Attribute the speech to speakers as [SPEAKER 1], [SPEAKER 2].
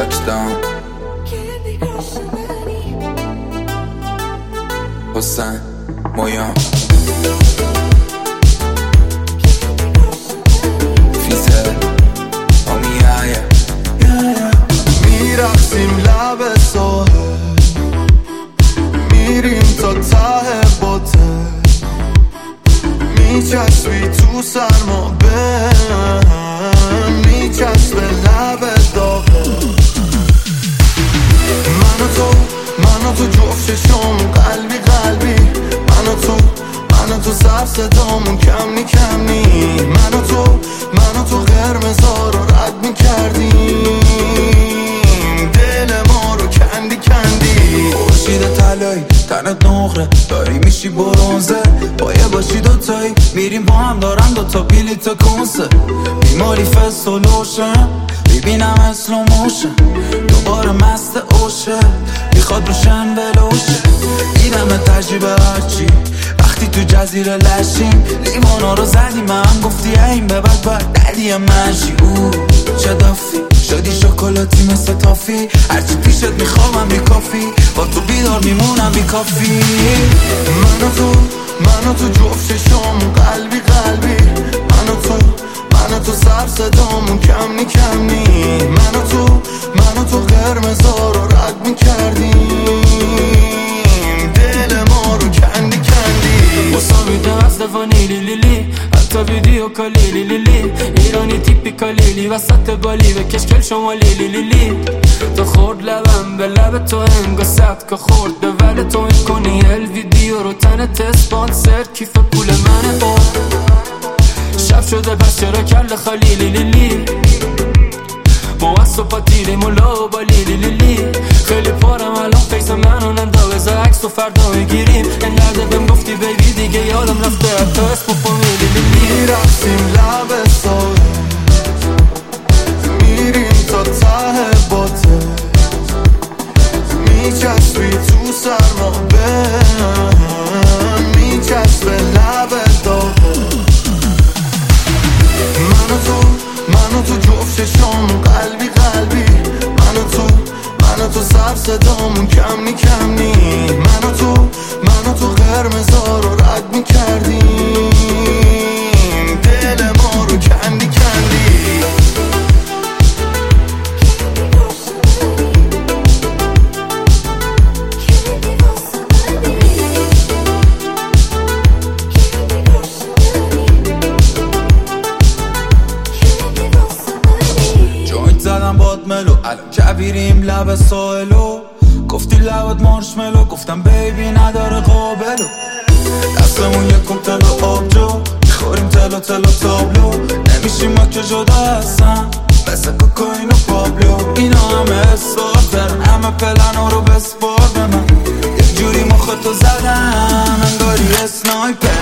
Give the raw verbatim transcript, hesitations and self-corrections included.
[SPEAKER 1] touchdown حسین مویان فیزه آمیه
[SPEAKER 2] میرقصیم لب ساحل میریم تا ته باطل میچسبی تو سرما بهم میچسبه لب داغه من و تو من و تو جفت ششم قلبی قلبی من و تو من و تو سر صدامون کم نی کم نی من و تو من و تو قرمزا رو رد میکردیم دل ما رو کندی کندی
[SPEAKER 1] خورشید طلایی تنت نقره داری میشی برونزه پایه باشی دوتایی میریم با هم دارم دوتا بلیط کنسه بیماری فستولوشن ببینم اسلو موشن دوباره مست اوشه میخواد روشن بلوشه دیدم تجربه هرچی وقتی تو جزیره لشیم لیوانا رو زدیم هم گفتی این به بعد باید دلی منشی او چه دافی شدی شکلاتی مثل تافی هرچی پیشت میخوامم بی کافی با تو بیدار میمونم بی کافی
[SPEAKER 2] من و تو من و تو جفت ششم قلبی قلبی من و تو من و تو سر صدامون کم نی کم نی من و تو من و تو قرمزا رو رد میکردیم دل ما رو کندی کندی
[SPEAKER 3] مساویده از وانیلی لیلی حتی ویدیو کالی لیلی ایرانی تیپیکالی لی وسط بالی به کشکل شمالی لیلی تو خورد لبم به لب تو انگا ست که خورد به ول تو این کنی ال ویدیو رو تنت اسپانسر کیف پول منه او شب شده پس چرا کل خالی لیلی ما از صبح تیریم و لا با لیلی لیلی خیلی پارم الان فیس منو ننداز عکس و فردا میگیریم انقدر بهم گفتی بیبی دیگه یادم رفته حتی اسم و فامیلی لیلی
[SPEAKER 2] میرقصیم لب ساحل میریم تا ته باطل میچسبی تو سرما بهم میچسبه لب داغه من و تو من و تو جفت ششم قلبی قلبی من و تو من و تو سر صدامون کم نی کم نی من و تو من و تو قرمزا رو رد میکردیم دل ما رو کندی کندی
[SPEAKER 1] زدم باد ملو الان کبیریم لب ساحلو گفتی لبت مارشملو گفتم بیبی نداره قابلو دستمون یکم تلو آبجو میخوریم تلو تلو تابلو نمیشیم ما که جدا هستن مثل کوکاین و پابلو اینا همه استارتر همه پلنا رو بسپار به من یک جوری مختو زدم انگاری اسنایپر